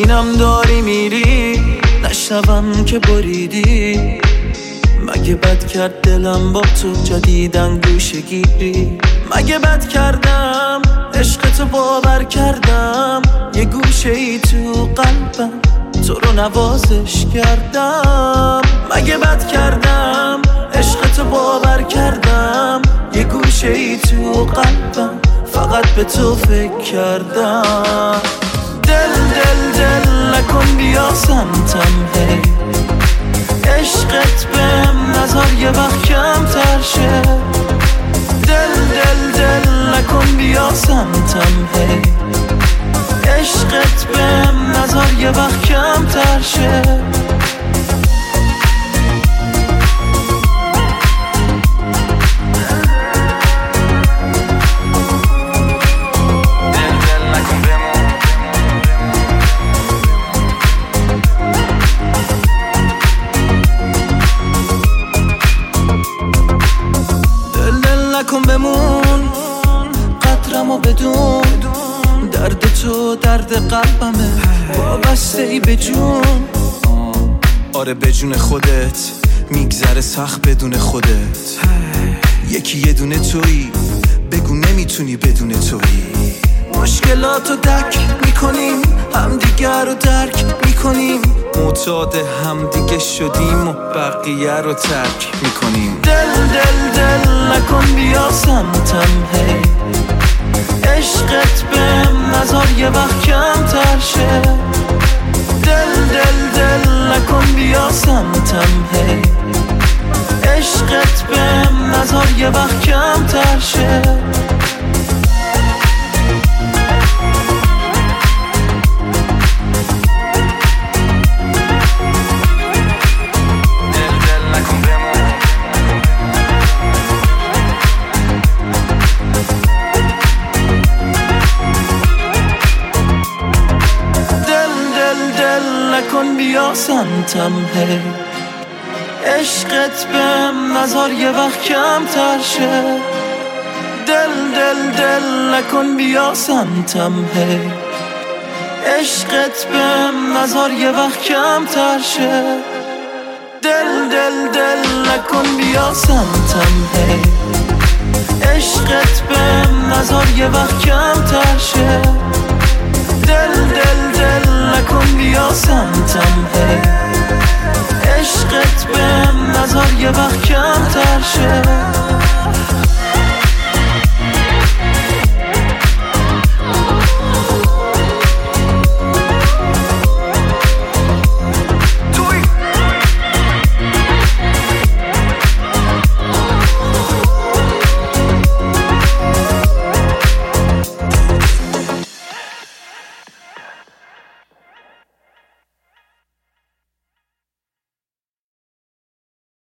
ببینم داری میری، نشنوم که بریدی. مگه بد کرد دلم با تو جدیدن گوشه گیری؟ مگه بد کردم عشقتو باور کردم، یه گوشه ای تو قلبم تو رو نوازش کردم. مگه بد کردم عشقتو باور کردم، یه گوشه ای تو قلبم فقط به تو فکر کردم. دل دل دل نکن بیا سمتم هی، عشقت بهم نذار یه وقت کمتر شه. دل دل دل نکن بیا سمتم هی، عشقت بهم نذار یه وقت کمتر شه. نکن بمون قدرمو بدون، درد تو درد قلبمه وابسته ای به جون. آره به جون خودت میگذره سخت بدون خودت. یکی یه دونه تویی، بگو نمیتونی بدون تویی. مشکلاتو دک میکنیم، همدیگر رو درک میکنیم، معتاد همدیگه شدیم و بقیه رو ترک میکنیم. دل دل دل نکن بیا سمتم هی، عشقت بهم نذار یه وقت کمتر شه. دل دل دل نکن بیا سمتم هی، عشقت بهم نذار یه وقت کمتر شه. نکن بیا سمتم هی، عشقت بهم نذار یه وقت کمتر شه. دل دل دل نکن بیا سمتم هی، عشقت بهم نذار یه وقت کمتر شه. دل دل دل نکن بیا سمتم هی، عشقت بهم نذار یه وقت کمتر شه. دل دل دل نکن بیا سمتم هی، عشقت بهم نذار یه وقت کمتر شه.